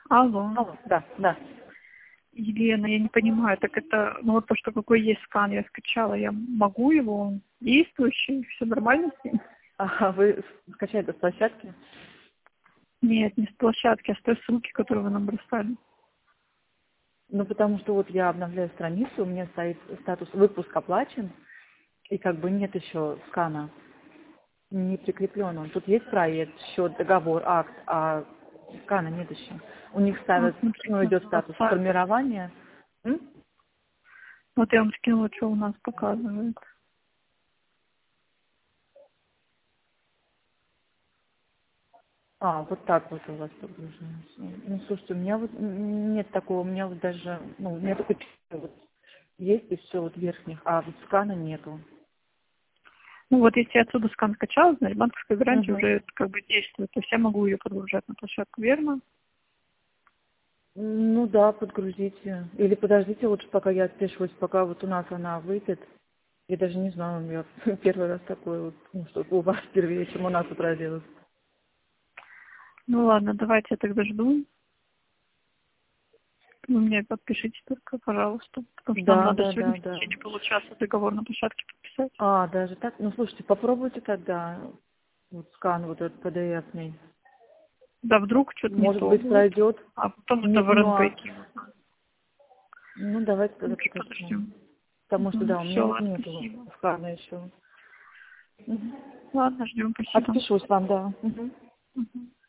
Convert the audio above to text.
Алло. Алло, да, да. Елена, я не понимаю, так это, ну вот то, что какой есть скан, я скачала, я могу его, он действующий, все нормально с ним? А вы скачали с площадки? Нет, не с площадки, а с той ссылки, которую вы нам бросали. Ну, потому что вот я обновляю страницу, у меня стоит статус «Выпуск оплачен», и как бы нет еще скана, не прикреплен он. Тут есть проект, счет, договор, акт, а скана нет еще. У них Вот ставят, смотрите, ну, идет у нас статус сайт. формирования. М? Вот я вам скинула, что у нас показывает. А, вот так вот у вас прогружается. Ну, слушайте, у меня вот нет такого, у меня вот даже, ну, у меня только 4 вот есть и все вот верхних, а вот скана нету. Ну вот если я отсюда скан скачала, значит банковская гарантия Угу. уже как бы действует. То есть я могу ее подгружать на площадку, верно? Ну да, подгрузите. Или подождите лучше, пока я отпишусь, пока вот у нас она выйдет. Я даже не знаю, у меня первый раз такое вот, ну, что у вас впервые, чем у нас отразилось. Ну ладно, давайте я тогда жду. Вы мне подпишите только, пожалуйста. Потому что нам Да, надо да, сегодня да, в да. течение получаса договор на площадке подписать. А, даже так? Ну, слушайте, попробуйте тогда вот скан вот этот PDF-ный. Да вдруг что-то не Может то быть, будет. пройдет. А потом это Нет, в ну РНБ а, кинут. ну давайте тогда Лучше подождем. подождем. Потому что, да, у меня Все, вот ладно, нету спасибо. скана еще. Мгм. Ладно, ждем, спасибо. Отпишусь вам, да. Мгм. Мгм.